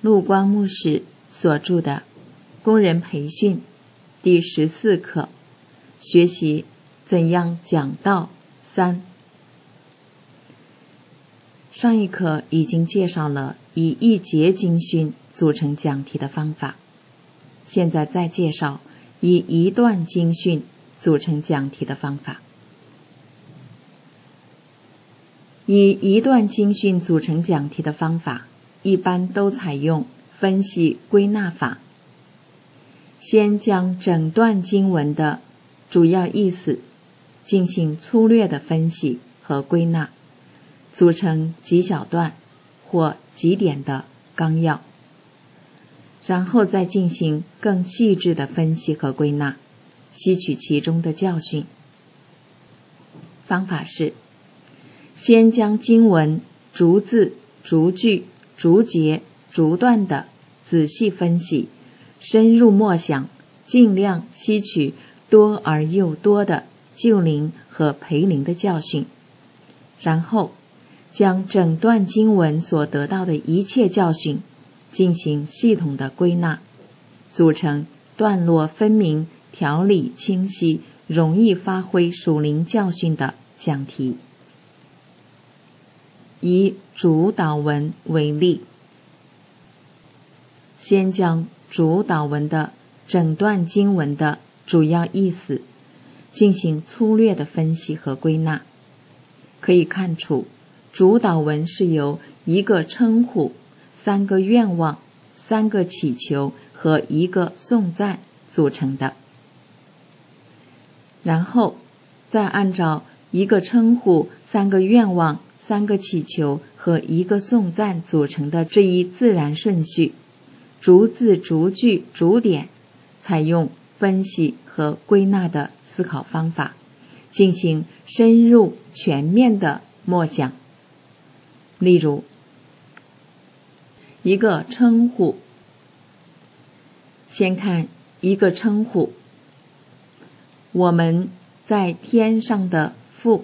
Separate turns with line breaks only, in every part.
陆光牧师所著的《工人培训》第14课，学习怎样讲道3。上一课已经介绍了以一节经训组成讲题的方法，现在再介绍以一段经训组成讲题的方法。以一段经训组成讲题的方法，一般都采用分析归纳法。先将整段经文的主要意思进行粗略的分析和归纳，组成几小段或几点的纲要，然后再进行更细致的分析和归纳，吸取其中的教训。方法是：先将经文逐字、逐句、逐节、逐段的仔细分析，深入默想，尽量吸取多而又多的救灵和培灵的教训，然后将整段经文所得到的一切教训进行系统的归纳，组成段落分明、条理清晰、容易发挥属灵教训的讲题。以主导文为例，先将主导文的整段经文的主要意思进行粗略的分析和归纳。可以看出，主导文是由一个称呼、3个愿望、3个祈求和1个颂赞组成的。然后再按照1个称呼、3个愿望、3个祈求和1个颂赞组成的这一自然顺序，逐字逐句逐点，采用分析和归纳的思考方法，进行深入全面的默想。例如，一个称呼，先看一个称呼：我们在天上的父。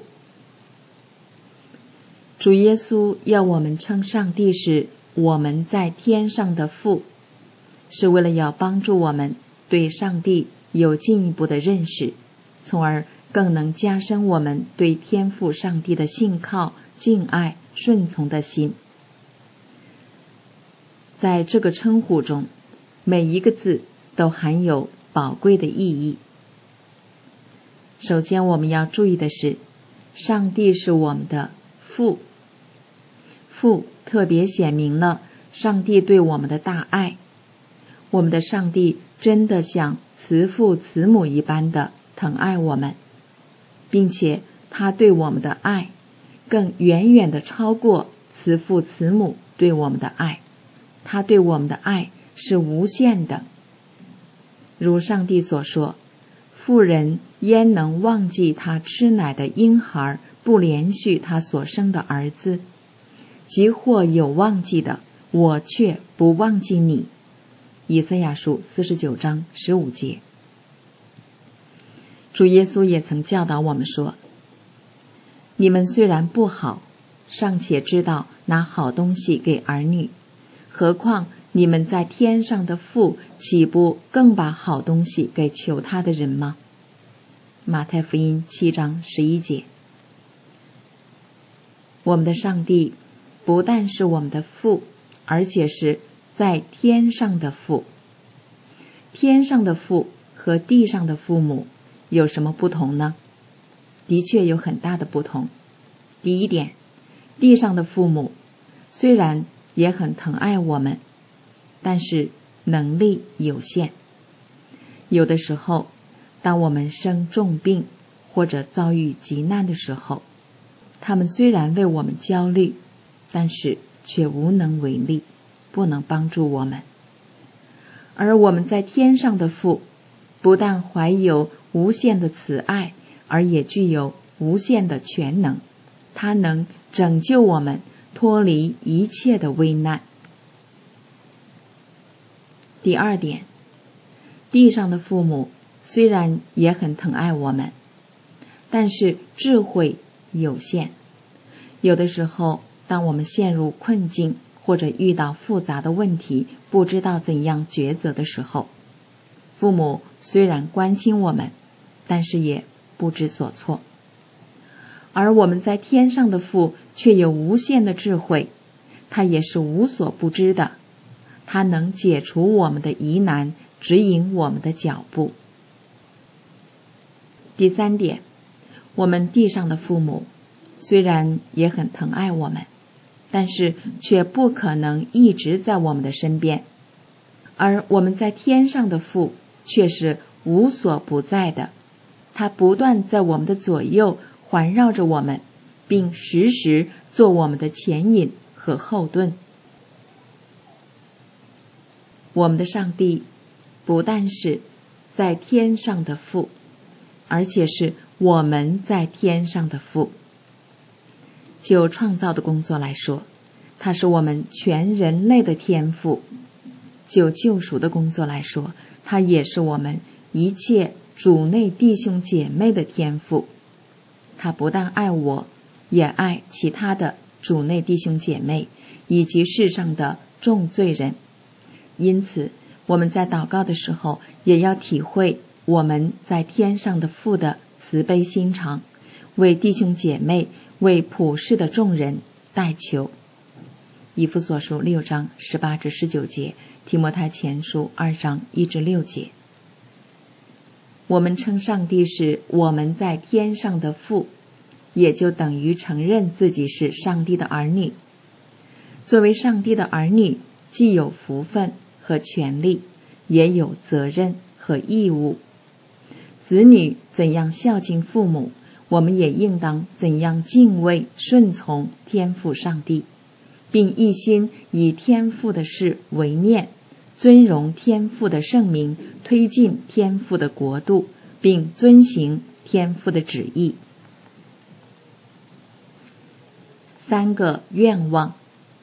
主耶稣要我们称上帝是我们在天上的父，是为了要帮助我们对上帝有进一步的认识，从而更能加深我们对天父上帝的信靠、敬爱、顺从的心。在这个称呼中，每一个字都含有宝贵的意义。首先我们要注意的是，上帝是我们的父，父特别显明了上帝对我们的大爱。我们的上帝真的像慈父慈母一般的疼爱我们，并且他对我们的爱更远远地超过慈父慈母对我们的爱，他对我们的爱是无限的。如上帝所说，妇人焉能忘记他吃奶的婴孩，不连续他所生的儿子？即或有忘记的，我却不忘记你。以赛亚书49章15节。主耶稣也曾教导我们说，你们虽然不好，尚且知道拿好东西给儿女，何况你们在天上的父，岂不更把好东西给求他的人吗？马太福音7章11节。我们的上帝不但是我们的父，而且是在天上的父。天上的父和地上的父母有什么不同呢？的确有很大的不同。第一点，地上的父母虽然也很疼爱我们，但是能力有限。有的时候，当我们生重病或者遭遇急难的时候，他们虽然为我们焦虑，但是却无能为力，不能帮助我们。而我们在天上的父，不但怀有无限的慈爱，而也具有无限的全能，他能拯救我们脱离一切的危难。第二点，地上的父母虽然也很疼爱我们，但是智慧有限。有的时候，当我们陷入困境或者遇到复杂的问题，不知道怎样抉择的时候，父母虽然关心我们，但是也不知所措。而我们在天上的父却有无限的智慧，他也是无所不知的，他能解除我们的疑难，指引我们的脚步。第三点，我们地上的父母虽然也很疼爱我们，但是却不可能一直在我们的身边，而我们在天上的父却是无所不在的，他不断在我们的左右环绕着我们，并时时做我们的前引和后盾。我们的上帝不但是在天上的父，而且是我们在天上的父。就创造的工作来说，他是我们全人类的天父；就救赎的工作来说，他也是我们一切主内弟兄姐妹的天父。他不但爱我，也爱其他的主内弟兄姐妹以及世上的众罪人。因此我们在祷告的时候，也要体会我们在天上的父的慈悲心肠，为弟兄姐妹，为普世的众人代求。以弗所书6章18至19节，提摩太前书2章1至6节。我们称上帝是我们在天上的父，也就等于承认自己是上帝的儿女。作为上帝的儿女，既有福分和权利，也有责任和义务。子女怎样孝敬父母，我们也应当怎样敬畏顺从天父上帝，并一心以天父的事为念，尊荣天父的圣名，推进天父的国度，并遵行天父的旨意。3个愿望。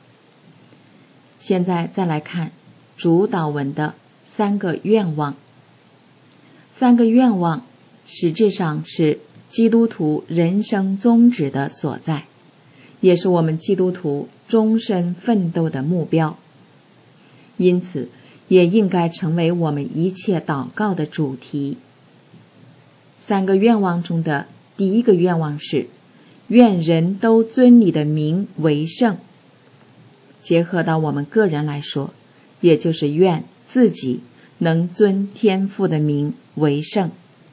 现在再来看主祷文的3个愿望。3个愿望实质上是基督徒人生宗旨的所在，也是我们基督徒终身奋斗的目标，因此也应该成为我们一切祷告的主题。3个愿望中的第一个愿望是愿人都尊你的名为圣。结合到我们个人来说，也就是愿自己能尊天父的名为圣。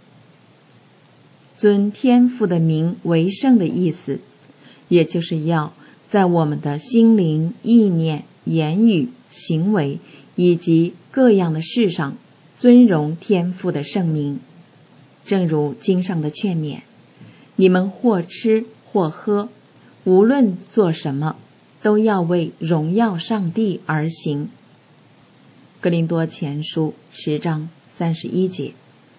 尊天父的名为圣的意思，也就是要在我们的心灵、意念、言语、行为以及各样的事上尊荣天父的圣名。正如经上的劝勉，你们或吃或喝，无论做什么，都要为荣耀上帝而行。哥林多前书10章31节。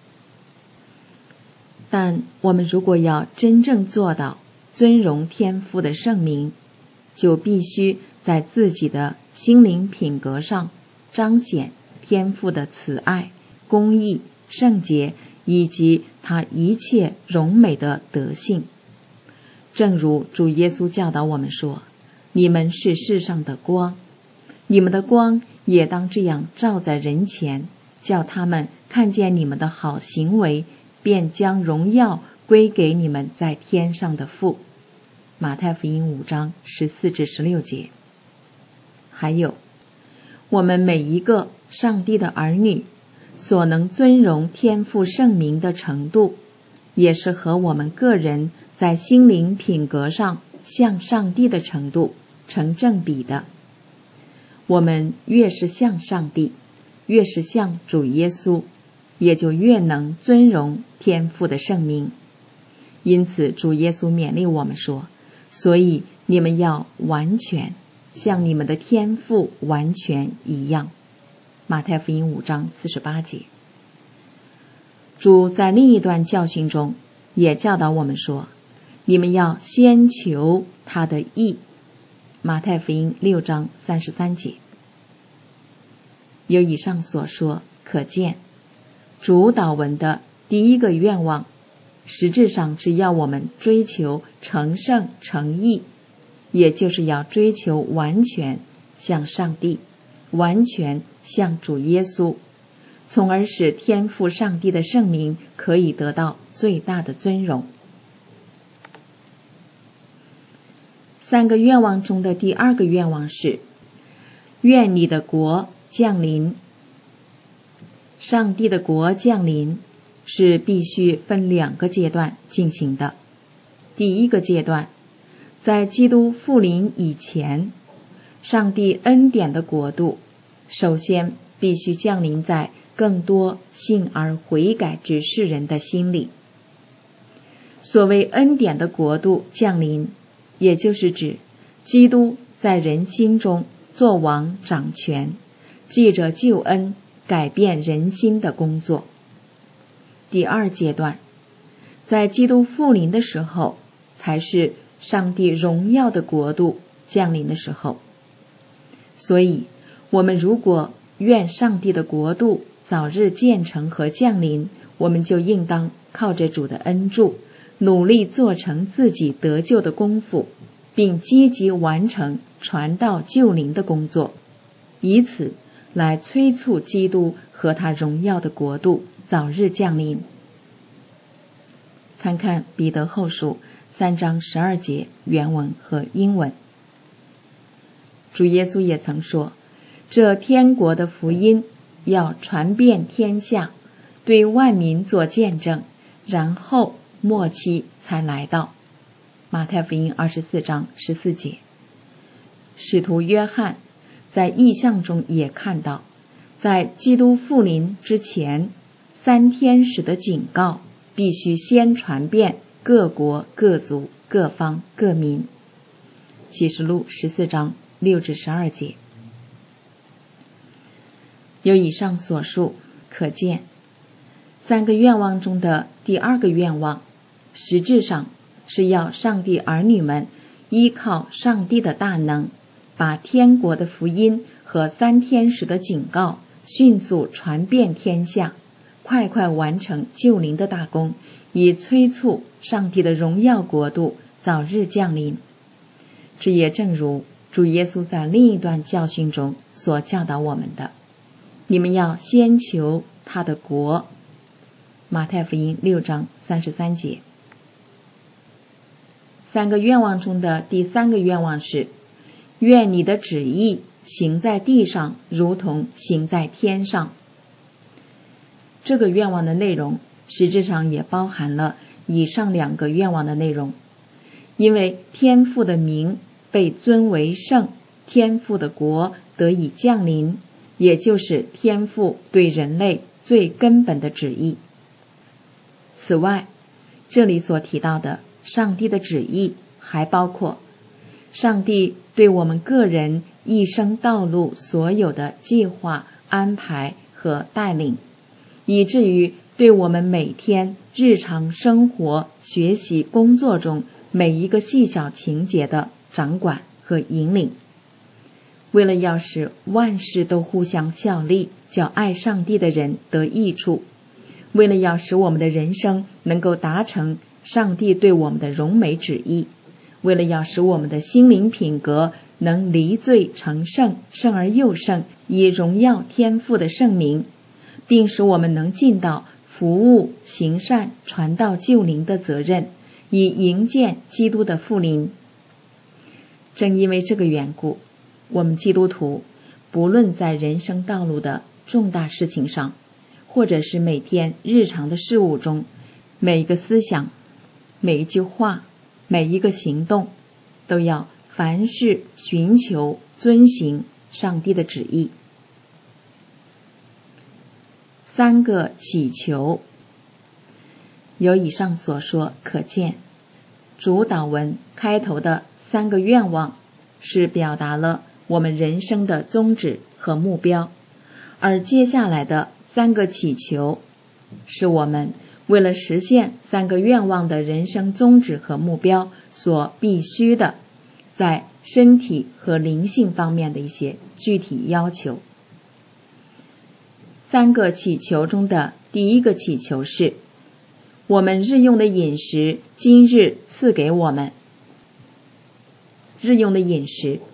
但我们如果要真正做到尊荣天父的圣名，就必须在自己的心灵品格上彰显天父的慈爱、公义、圣洁以及他一切荣美的德性。正如主耶稣教导我们说，你们是世上的光，你们的光也当这样照在人前，叫他们看见你们的好行为，便将荣耀归给你们在天上的父。马太福音5章14至16节。还有，我们每一个上帝的儿女所能尊荣天父圣名的程度，也是和我们个人在心灵品格上向上帝的程度成正比的。我们越是像上帝，越是像主耶稣，也就越能尊荣天父的圣名。因此主耶稣勉励我们说，所以你们要完全，像你们的天父完全一样。马太福音5章48节。主在另一段教训中也教导我们说，你们要先求他的义。马太福音6章33节。由以上所说可见，主祷文的第一个愿望实质上是要我们追求成圣成义，也就是要追求完全， 向上帝，完全向主耶稣，从而使天父上帝的圣名可以得到最大的尊荣。3个愿望中的第2个愿望是愿你的国降临。上帝的国降临是必须分2个阶段进行的。第一个阶段，在基督复临以前，上帝恩典的国度首先必须降临在更多信而悔改之世人的心里。所谓恩典的国度降临，也就是指基督在人心中作王掌权，借着救恩改变人心的工作。第2阶段，在基督复临的时候，才是上帝荣耀的国度降临的时候。所以我们如果愿上帝的国度早日建成和降临，我们就应当靠着主的恩助，努力做成自己得救的功夫，并积极完成传道救灵的工作，以此来催促基督和他荣耀的国度早日降临。参看彼得后书3章12节原文和英文。主耶稣也曾说，这天国的福音要传遍天下，对万民做见证，然后末期才来到。马太福音24章14节。使徒约翰在异象中也看到，在基督复临之前，3天使的警告必须先传遍各国各族各方各民。启示录14章6至12节。由以上所述可见，3个愿望中的第2个愿望实质上是要上帝儿女们依靠上帝的大能，把天国的福音和3天使的警告迅速传遍天下，快快完成救灵的大功，以催促上帝的荣耀国度早日降临。这也正如主耶稣在另一段教训中所教导我们的，你们要先求他的国。马太福音6章33节。3个愿望中的第3个愿望是，愿你的旨意行在地上，如同行在天上。这个愿望的内容实质上也包含了以上2个愿望的内容。因为天父的名被尊为圣，天父的国得以降临，也就是天父对人类最根本的旨意。此外，这里所提到的上帝的旨意还包括上帝对我们个人一生道路所有的计划、安排和带领，以至于对我们每天日常生活、学习、工作中每一个细小情节的掌管和引领。为了要使万事都互相效力，叫爱上帝的人得益处，为了要使我们的人生能够达成上帝对我们的荣美旨意，为了要使我们的心灵品格能离罪成圣，圣而又圣，以荣耀天父的圣名，并使我们能尽到服务、行善、传道救灵的责任，以迎见基督的复临。正因为这个缘故，我们基督徒不论在人生道路的重大事情上，或者是每天日常的事物中，每一个思想、每一句话、每一个行动，都要凡事寻求遵行上帝的旨意。3个祈求。由以上所说可见，主祷文开头的3个愿望是表达了我们人生的宗旨和目标，而接下来的3个祈求是我们为了实现3个愿望的人生宗旨和目标所必须的在身体和灵性方面的一些具体要求。3个祈求中的第1个祈求是，我们日用的饮食今日赐给我们。日用的饮食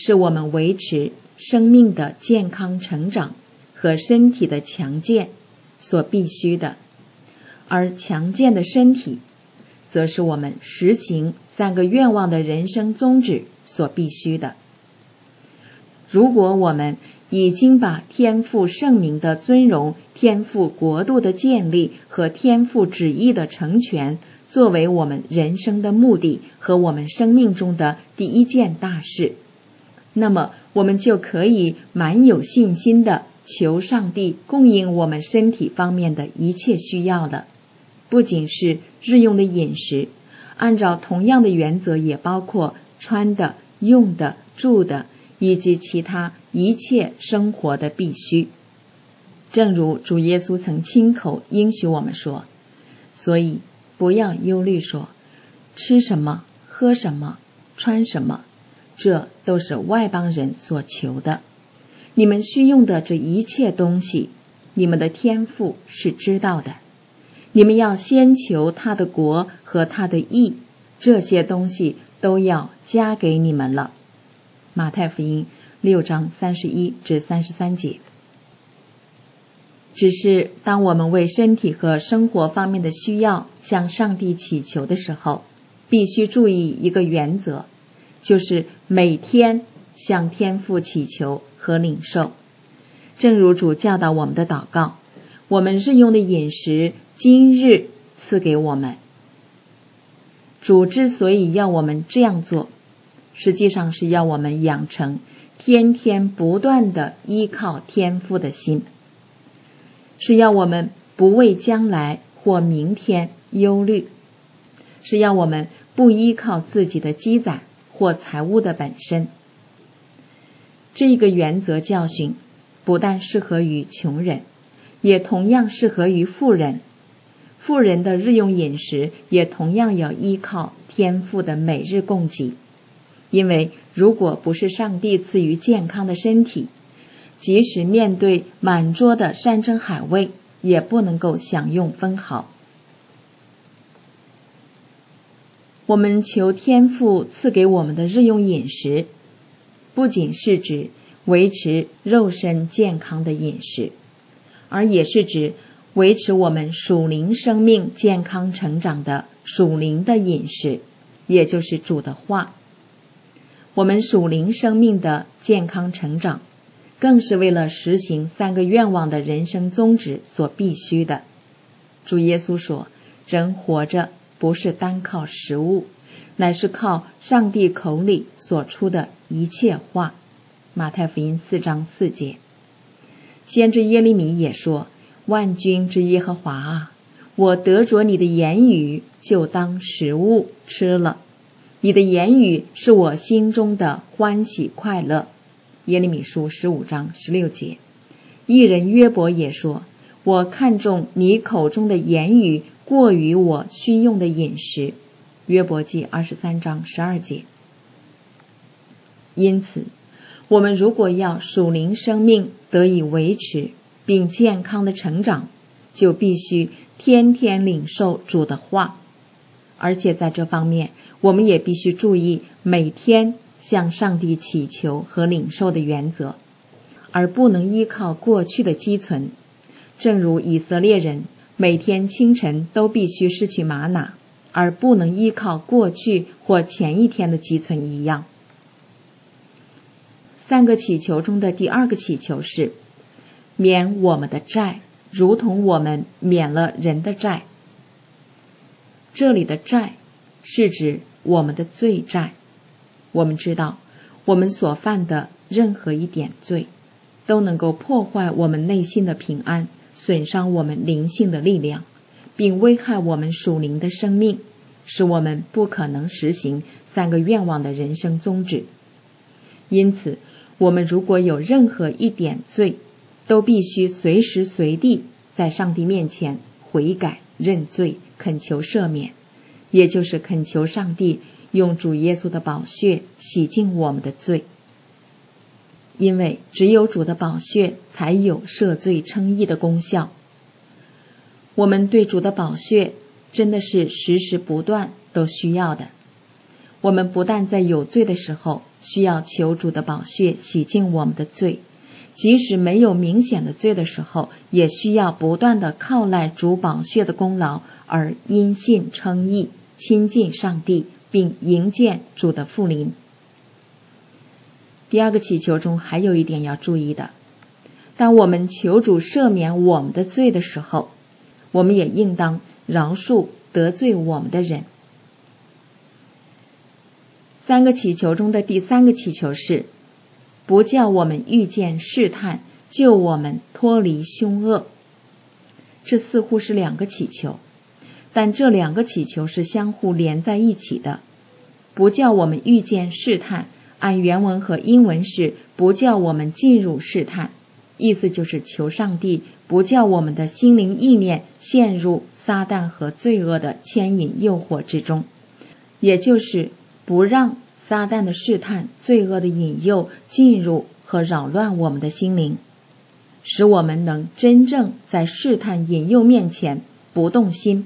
是我们维持生命的健康成长和身体的强健所必须的，而强健的身体则是我们实行3个愿望的人生宗旨所必须的。如果我们已经把天父圣名的尊荣、天父国度的建立和天父旨意的成全作为我们人生的目的和我们生命中的第一件大事，那么我们就可以满有信心地求上帝供应我们身体方面的一切需要了。不仅是日用的饮食，按照同样的原则也包括穿的、用的、住的以及其他一切生活的必须。正如主耶稣曾亲口应许我们说，所以不要忧虑说吃什么、喝什么、穿什么，这都是外邦人所求的。你们需用的这一切东西，你们的天父是知道的。你们要先求他的国和他的义，这些东西都要加给你们了。马太福音6章31至33节。只是当我们为身体和生活方面的需要向上帝祈求的时候，必须注意一个原则，就是每天向天父祈求和领受。正如主教导我们的祷告，我们日用的饮食今日赐给我们。主之所以要我们这样做，实际上是要我们养成天天不断的依靠天父的心，是要我们不为将来或明天忧虑，是要我们不依靠自己的积攒或财物的本身。这个原则教训不但适合于穷人，也同样适合于富人。富人的日用饮食也同样要依靠天父的每日供给，因为如果不是上帝赐予健康的身体，即使面对满桌的山珍海味，也不能够享用分毫。我们求天父赐给我们的日用饮食，不仅是指维持肉身健康的饮食，而也是指维持我们属灵生命健康成长的属灵的饮食，也就是主的话。我们属灵生命的健康成长，更是为了实行3个愿望的人生宗旨所必须的。主耶稣说，人活着不是单靠食物，乃是靠上帝口里所出的一切话。马太福音4章4节。先知耶利米也说，万军之耶和华啊，我得着你的言语，就当食物吃了。你的言语是我心中的欢喜快乐。耶利米书15章16节。义人约伯也说，我看重你口中的言语过于我需用的饮食。约伯记23章12节。因此，我们如果要属灵生命得以维持并健康的成长，就必须天天领受主的话，而且在这方面，我们也必须注意每天向上帝祈求和领受的原则，而不能依靠过去的积存。正如以色列人每天清晨都必须失去玛瑙，而不能依靠过去或前一天的积存一样。3个祈求中的第2个祈求是免我们的债，如同我们免了人的债。这里的债是指我们的罪债。我们知道，我们所犯的任何一点罪，都能够破坏我们内心的平安，损伤我们灵性的力量，并危害我们属灵的生命，使我们不可能实行3个愿望的人生宗旨。因此，我们如果有任何一点罪，都必须随时随地在上帝面前悔改认罪，恳求赦免，也就是恳求上帝用主耶稣的宝血洗净我们的罪。因为只有主的宝血才有赦罪称义的功效。我们对主的宝血真的是时时不断都需要的。 我们不但在有罪的时候需要求主的宝血洗净我们的罪，即使没有明显的罪的时候，也需要不断地靠赖主宝血的功劳，而因信称义，亲近上帝，并迎见主的复临。第二个祈求中还有一点要注意的，当我们求主赦免我们的罪的时候，我们也应当饶恕得罪我们的人。三个祈求中的第三个祈求是不叫我们遇见试探，救我们脱离凶恶。这似乎是两个祈求，但这两个祈求是相互连在一起的。不叫我们遇见试探，按原文和英文是不叫我们进入试探，意思就是求上帝不叫我们的心灵意念陷入撒旦和罪恶的牵引诱惑之中，也就是不让撒旦的试探、罪恶的引诱进入和扰乱我们的心灵，使我们能真正在试探引诱面前不动心。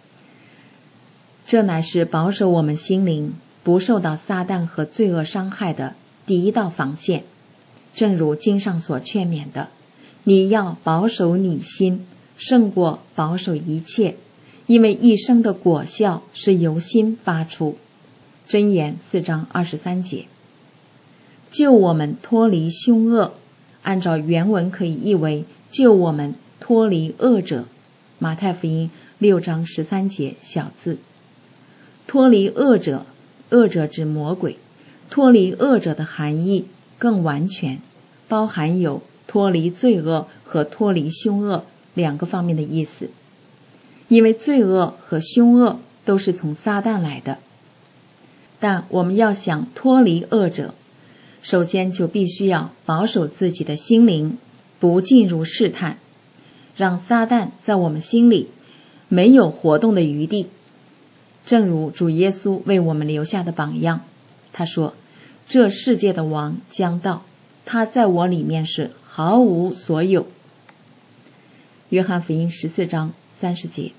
这乃是保守我们心灵不受到撒旦和罪恶伤害的第一道防线。正如经上所劝勉的，你要保守你心，胜过保守一切，因为一生的果效是由心发出。箴言4章23节。救我们脱离凶恶，按照原文可以译为救我们脱离恶者。马太福音6章13节小字。脱离恶者，恶者指魔鬼。脱离恶者的含义更完全，包含有脱离罪恶和脱离凶恶两个方面的意思。因为罪恶和凶恶都是从撒旦来的，但我们要想脱离恶者，首先就必须要保守自己的心灵，不进入试探，让撒旦在我们心里没有活动的余地。正如主耶稣为我们留下的榜样，他说，这世界的王将到，他在我里面是毫无所有。约翰福音14章30节。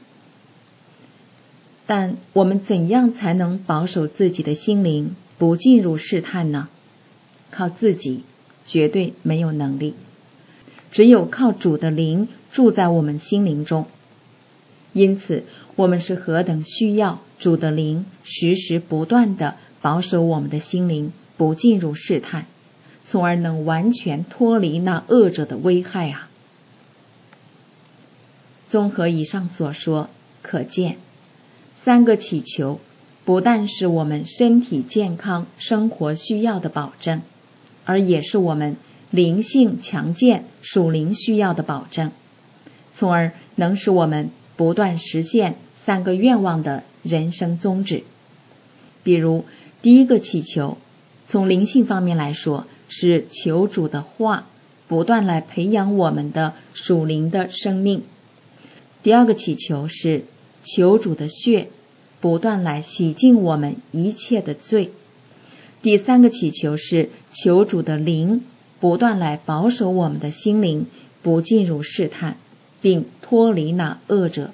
但我们怎样才能保守自己的心灵不进入试探呢？靠自己绝对没有能力，只有靠主的灵住在我们心灵中。因此我们是何等需要主的灵时时不断地保守我们的心灵不进入试探，从而能完全脱离那恶者的危害啊！综合以上所说，可见三个祈求不但是我们身体健康生活需要的保证，而也是我们灵性强健属灵需要的保证，从而能使我们不断实现三个愿望的人生宗旨。比如第一个祈求，从灵性方面来说，是求主的话不断来培养我们的属灵的生命。第二个祈求是求主的血不断来洗净我们一切的罪。第三个祈求是求主的灵不断来保守我们的心灵不进入试探，并脱离那恶者。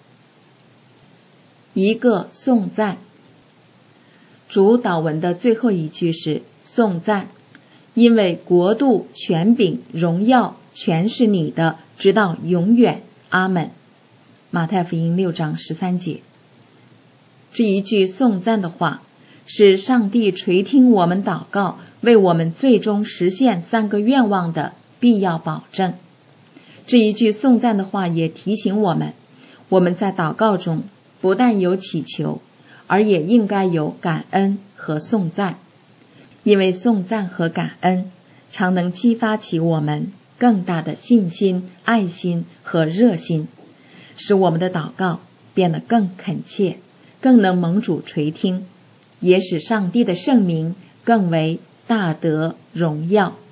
一个颂赞。主祷文的最后一句是颂赞，因为国度、权柄、荣耀全是你的，直到永远。阿们。马太福音6章13节。这一句颂赞的话，是上帝垂听我们祷告，为我们最终实现三个愿望的必要保证。这一句颂赞的话也提醒我们，我们在祷告中不但有祈求，而也应该有感恩和颂赞，因为颂赞和感恩常能激发起我们更大的信心、爱心和热心，使我们的祷告变得更恳切，更能蒙主垂听，也使上帝的圣名更为大得荣耀。